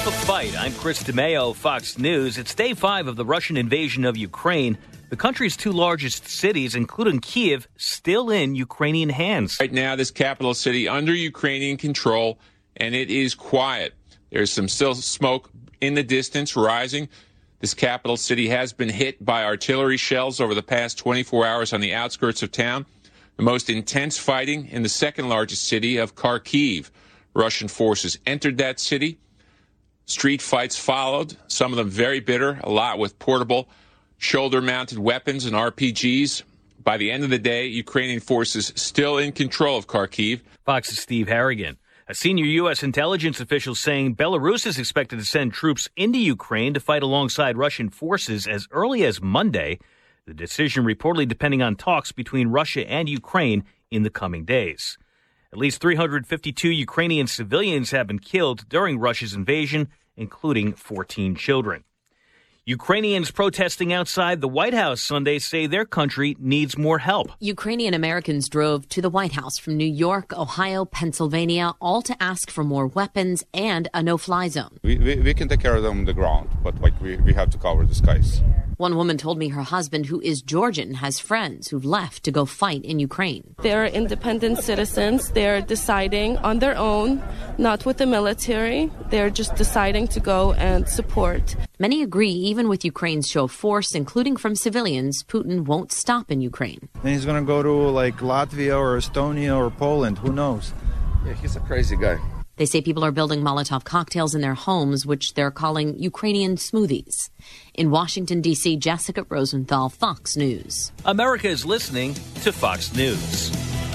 a fight. I'm Chris DeMeo, Fox News. It's day 5 of the Russian invasion of Ukraine. The country's 2 largest cities, including Kyiv, still in Ukrainian hands. Right now, this capital city under Ukrainian control, and it is quiet. There's some still smoke in the distance rising. This capital city has been hit by artillery shells over the past 24 hours on the outskirts of town. The most intense fighting in the second largest city of Kharkiv. Russian forces entered that city. Street fights followed, some of them very bitter, a lot with portable shoulder-mounted weapons and RPGs. By the end of the day, Ukrainian forces still in control of Kharkiv. Fox's Steve Harrigan. A senior U.S. intelligence official saying Belarus is expected to send troops into Ukraine to fight alongside Russian forces as early as Monday. The decision reportedly depending on talks between Russia and Ukraine in the coming days. At least 352 Ukrainian civilians have been killed during Russia's invasion, including 14 children. Ukrainians protesting outside the White House Sunday say their country needs more help. Ukrainian Americans drove to the White House from New York, Ohio, Pennsylvania, all to ask for more weapons and a no-fly zone. We can take care of them on the ground, but we have to cover the skies. One woman told me her husband, who is Georgian, has friends who've left to go fight in Ukraine. They're independent citizens. They're deciding on their own, not with the military. They're just deciding to go and support. Many agree, even with Ukraine's show of force, including from civilians, Putin won't stop in Ukraine. And he's going to go to like Latvia or Estonia or Poland. Who knows? Yeah, he's a crazy guy. They say people are building Molotov cocktails in their homes, which they're calling Ukrainian smoothies. In Washington, D.C., Jessica Rosenthal, Fox News. America is listening to Fox News.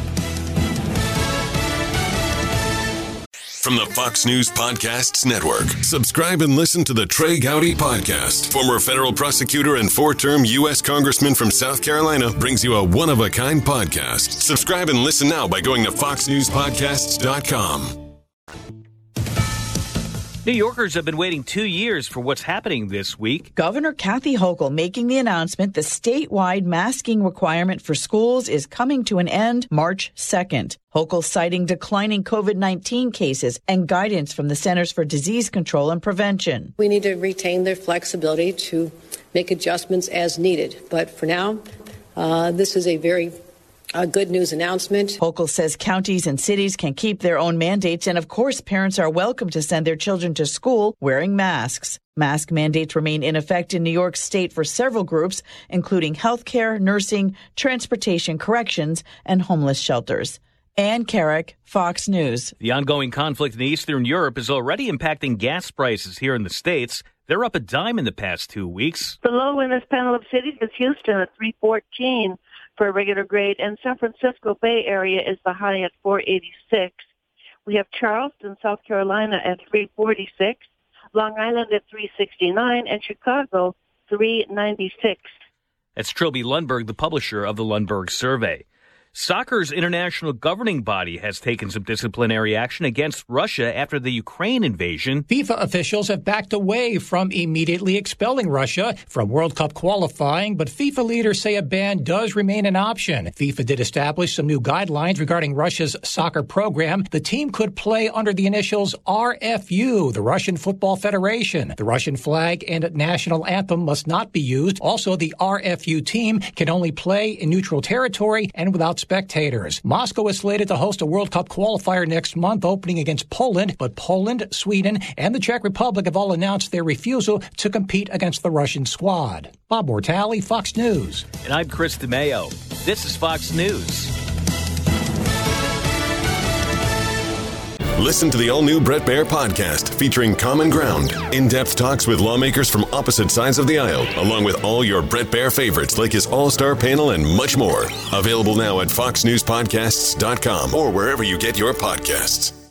From the Fox News Podcasts Network, subscribe and listen to the Trey Gowdy Podcast. Former federal prosecutor and 4-term U.S. Congressman from South Carolina brings you a one-of-a-kind podcast. Subscribe and listen now by going to foxnewspodcasts.com. New Yorkers have been waiting 2 years for what's happening this week. Governor Kathy Hochul making the announcement the statewide masking requirement for schools is coming to an end March 2nd. Hochul citing declining COVID-19 cases and guidance from the Centers for Disease Control and Prevention. We need to retain their flexibility to make adjustments as needed. But for now, this is a very good news announcement. Hochul says counties and cities can keep their own mandates, and of course, parents are welcome to send their children to school wearing masks. Mask mandates remain in effect in New York State for several groups, including healthcare, nursing, transportation, corrections, and homeless shelters. Ann Carrick, Fox News. The ongoing conflict in Eastern Europe is already impacting gas prices here in the States. They're up a dime in the past 2 weeks. The low in this panel of cities is Houston at $3.14 for a regular grade, and San Francisco Bay Area is the high at $4.86. We have Charleston, South Carolina at $3.46, Long Island at $3.69, and Chicago $3.96. That's Trilby Lundberg, the publisher of the Lundberg Survey. Soccer's international governing body has taken some disciplinary action against Russia after the Ukraine invasion. FIFA officials have backed away from immediately expelling Russia from World Cup qualifying, but FIFA leaders say a ban does remain an option. FIFA did establish some new guidelines regarding Russia's soccer program. The team could play under the initials RFU, the Russian Football Federation. The Russian flag and national anthem must not be used. Also, the RFU team can only play in neutral territory and without spectators. Moscow is slated to host a World Cup qualifier next month, opening against Poland, but Poland, Sweden, and the Czech Republic have all announced their refusal to compete against the Russian squad. Bob Mortale, Fox News. And I'm Chris DeMeo. This is Fox News. Listen to the all-new Bret Baier podcast featuring Common Ground, in-depth talks with lawmakers from opposite sides of the aisle, along with all your Bret Baier favorites like his all-star panel and much more. Available now at foxnewspodcasts.com or wherever you get your podcasts.